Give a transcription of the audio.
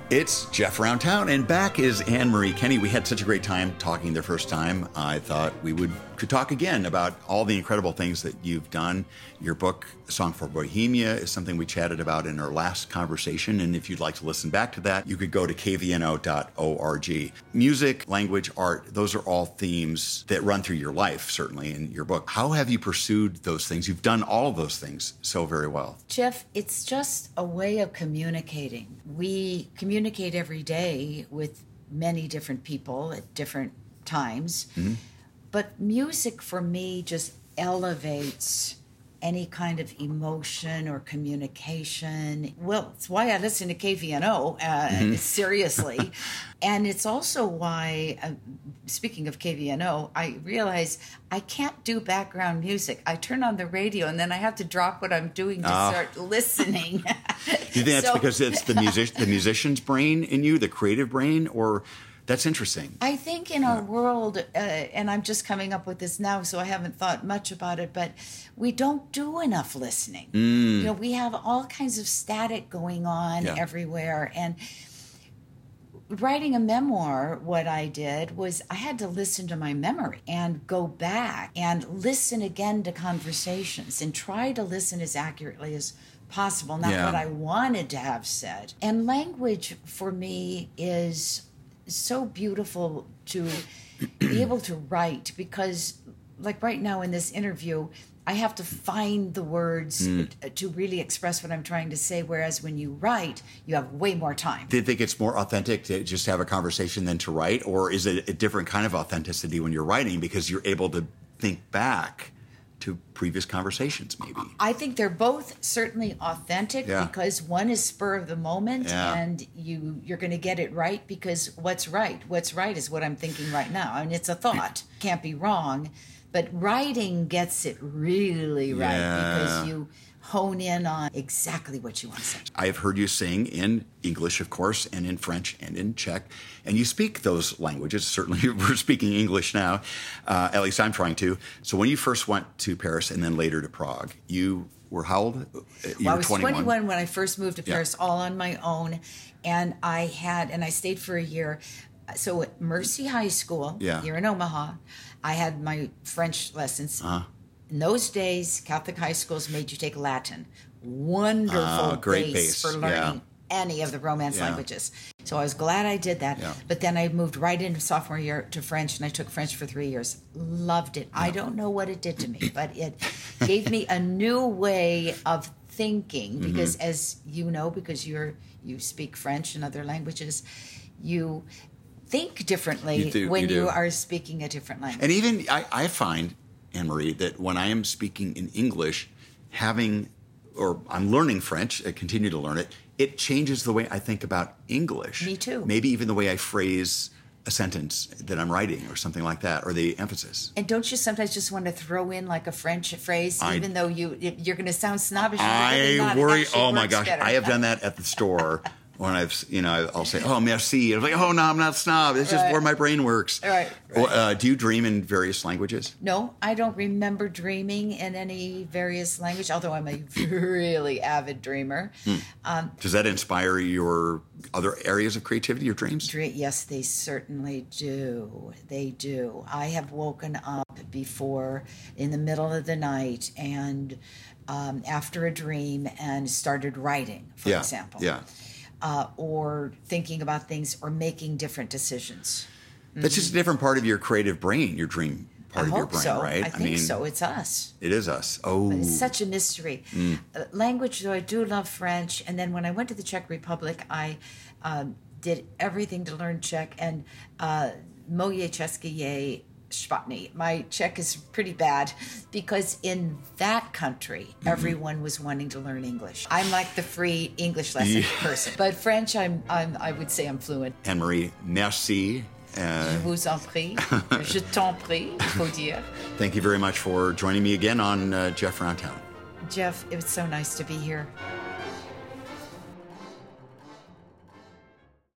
It's Jeff Roundtown, and back is Anne-Marie Kenney. We had such a great time talking the first time. I thought we could talk again about all the incredible things that you've done. Your book, Song for Bohemia, is something we chatted about in our last conversation, and if you'd like to listen back to that, you could go to kvno.org. Music, language, art, those are all themes that run through your life, certainly, in your book. How have you pursued those things? You've done all of those things so very well. Jeff, it's just a way of communicating. We communicate every day with many different people at different times. Mm-hmm. But music for me just elevates any kind of emotion or communication. Well, it's why I listen to KVNO, seriously. And it's also why, speaking of KVNO, I realize I can't do background music. I turn on the radio and then I have to drop what I'm doing to start listening. Do you think that's because it's the musician's brain in you, the creative brain, or... That's interesting. I think in our world, and I'm just coming up with this now, so I haven't thought much about it, but we don't do enough listening. You know, we have all kinds of static going on everywhere. And writing a memoir, what I did was I had to listen to my memory and go back and listen again to conversations and try to listen as accurately as possible, not what I wanted to have said. And language for me is so beautiful to be able to write, because like right now in this interview, I have to find the words to really express what I'm trying to say, whereas when you write, you have way more time. Do you think it's more authentic to just have a conversation than to write, or is it a different kind of authenticity when you're writing because you're able to think back to previous conversations, maybe? I think they're both certainly authentic because one is spur of the moment and you're going to get it right because what's right is what I'm thinking right now. I mean, it's a thought. Can't be wrong. But writing gets it really right because you hone in on exactly what you want to say. I have heard you sing in English, of course, and in French and in Czech, and you speak those languages. Certainly, we're speaking English now, at least I'm trying to. So when you first went to Paris and then later to Prague, you were how old? I was 21 when I first moved to Paris, all on my own, and I stayed for a year. So at Mercy High School here in Omaha, I had my French lessons. In those days, Catholic high schools made you take Latin. Wonderful base for learning any of the Romance languages. So I was glad I did that. But then I moved right into sophomore year to French, and I took French for 3 years. Loved it. I don't know what it did to me, but it gave me a new way of thinking, because as you know, because you speak French and other languages, you think differently when you are speaking a different language. And even I find, Anne-Marie, that when I am speaking in English, I'm learning French, I continue to learn it, it changes the way I think about English. Me too. Maybe even the way I phrase a sentence that I'm writing or something like that, or the emphasis. And don't you sometimes just want to throw in like a French phrase, even though you're going to sound snobbish? I worry, oh my gosh, I have done that at the store. When I'll say, oh, merci. I'm like, oh, no, I'm not a snob. It's just where my brain works. Right. Do you dream in various languages? No, I don't remember dreaming in any various language, although I'm a really avid dreamer. Does that inspire your other areas of creativity, your dreams? Yes, they certainly do. They do. I have woken up before in the middle of the night and after a dream and started writing, for example. Yeah. Or thinking about things or making different decisions. That's just a different part of your creative brain, your dream part of your brain, right? I think so. It's us. It is us. Oh. But it's such a mystery. Language, though, I do love French. And then when I went to the Czech Republic, I did everything to learn Czech. And moje české je špatný. My Czech is pretty bad because in that country, everyone was wanting to learn English. I'm like the free English lesson person. But French, I would say I'm fluent. Anne-Marie, merci. Je vous en prie. Je t'en prie, il faut dire. Thank you very much for joining me again on Jeff Roundtown. Jeff, it was so nice to be here.